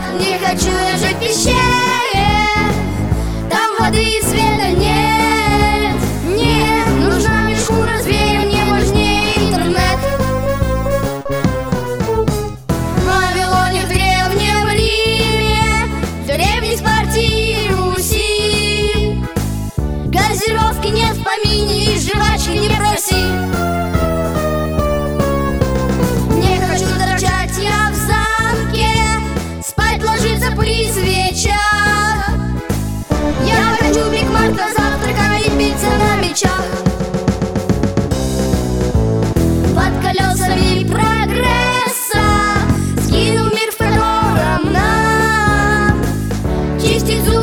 Не хочу я жить в пещере, там воды и света нет. Мне нужна мне шкура зверя, мне важнее интернет. В Вавилоне, в древнем Риме, в древней Спарте, Руси газировки нет в помине и жвачки не проси. Не хочу торчать я в замке, спать ложиться при свечах. Я хочу Биг Мак на завтрак, а не пицца на мечах. Под колесами прогресса скинул мир, в котором нам чистить зубы